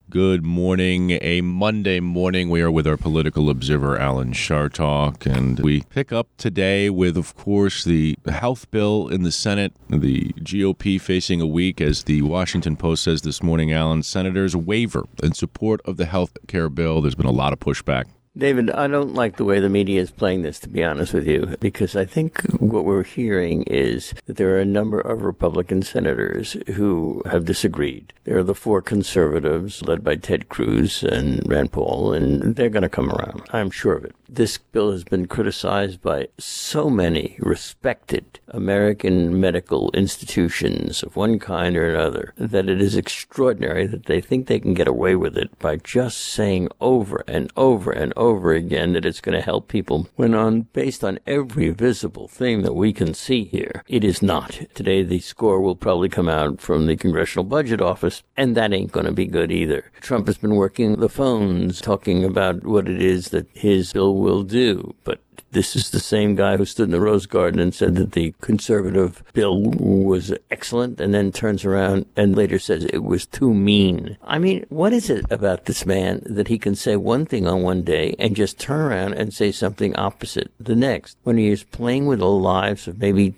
Good morning. A Monday morning. We are with our political observer, Alan Chartock, and we pick up today with, of course, the health bill in the Senate, the GOP facing a week, as the Washington Post says this morning, Alan, senators waver in support of the health care bill. There's been a lot of pushback. David, I don't like the way the media is playing this, to be honest with you, because I think what we're hearing is that there are a number of Republican senators who have disagreed. There are the four conservatives led by Ted Cruz and Rand Paul, and they're going to come around. I'm sure of it. This bill has been criticized by so many respected American medical institutions of one kind or another that it is extraordinary that they think they can get away with it by just saying over and over and over again that it's going to help people when based on every visible thing that we can see here, it is not. Today the score will probably come out from the Congressional Budget Office, and that ain't going to be good either. Trump has been working the phones talking about what it is that his bill will do, but this is the same guy who stood in the Rose Garden and said that the conservative bill was excellent and then turns around and later says it was too mean. I mean, what is it about this man that he can say one thing on one day and just turn around and say something opposite the next when he is playing with the lives of maybe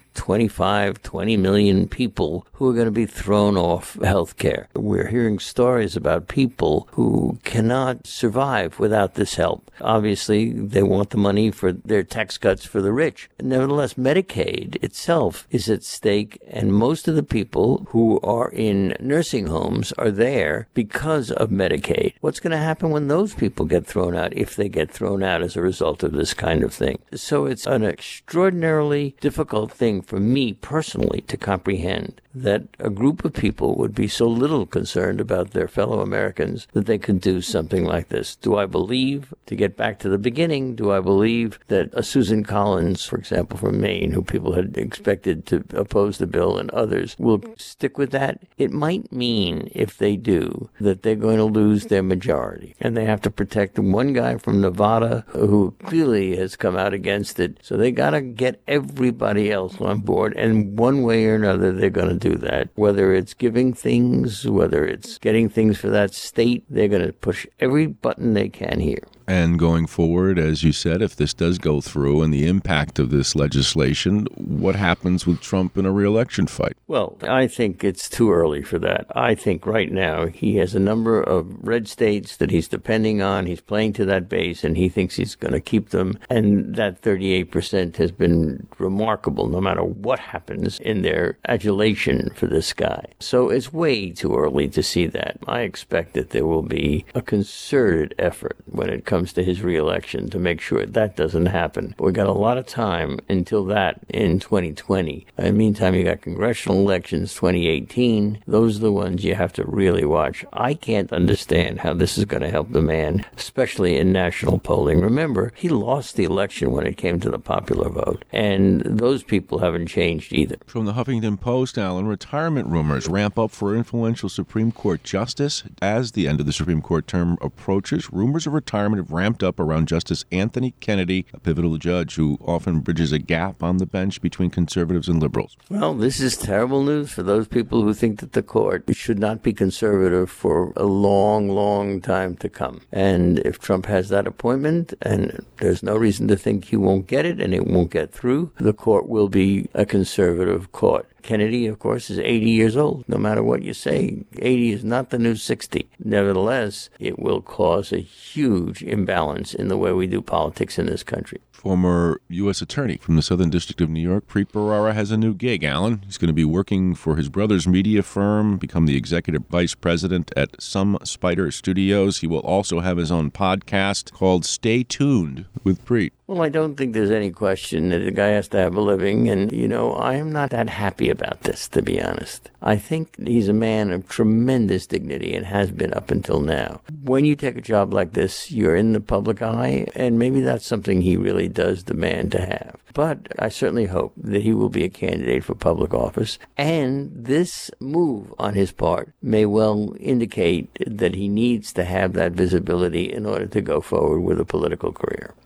20 million people who are going to be thrown off health care? We're hearing stories about people who cannot survive without this help. Obviously, they want the money for their tax cuts for the rich. Nevertheless, Medicaid itself is at stake, and most of the people who are in nursing homes are there because of Medicaid. What's going to happen when those people get thrown out, if they get thrown out as a result of this kind of thing? So it's an extraordinarily difficult thing for me personally to comprehend that a group of people would be so little concerned about their fellow Americans that they could do something like this. Do I believe, to get back to the beginning, do I believe that Susan Collins, for example, from Maine, who people had expected to oppose the bill, and others will stick with that? It might mean, if they do, that they're going to lose their majority. And they have to protect one guy from Nevada who clearly has come out against it. So they got to get everybody else on board. And one way or another, they're going to do that. Whether it's giving things, whether it's getting things for that state, they're going to push every button they can here. And going forward, as you said, if this does go through and the impact of this legislation, what happens with Trump in a re-election fight? Well, I think it's too early for that. I think right now he has a number of red states that he's depending on. He's playing to that base, and he thinks he's going to keep them. And that 38% has been remarkable, no matter what happens in their adulation for this guy. So it's way too early to see that. I expect that there will be a concerted effort when it comes to his reelection to make sure that doesn't happen. But we got a lot of time until that in 2020. In the meantime, you got congressional elections 2018. Those are the ones you have to really watch. I can't understand how this is going to help the man, especially in national polling. Remember, he lost the election when it came to the popular vote, and those people haven't changed either. From the Huffington Post, Alan, retirement rumors ramp up for influential Supreme Court justice as the end of the Supreme Court term approaches. Rumors of retirement have ramped up around Justice Anthony Kennedy, a pivotal judge who often bridges a gap on the bench between conservatives and liberals. Well, this is terrible news for those people who think that the court should not be conservative for a long, long time to come. And if Trump has that appointment, and there's no reason to think he won't get it and it won't get through, the court will be a conservative court. Kennedy, of course, is 80 years old. No matter what you say, 80 is not the new 60. Nevertheless, it will cause a huge imbalance in the way we do politics in this country. Former U.S. Attorney from the Southern District of New York, Preet Bharara, has a new gig, Alan. He's going to be working for his brother's media firm, become the executive vice president at Some Spider Studios. He will also have his own podcast called Stay Tuned with Preet. Well, I don't think there's any question that the guy has to have a living. And, I am not that happy about this, to be honest. I think he's a man of tremendous dignity and has been up until now. When you take a job like this, you're in the public eye, and maybe that's something he really does demand to have. But I certainly hope that he will be a candidate for public office. And this move on his part may well indicate that he needs to have that visibility in order to go forward with a political career.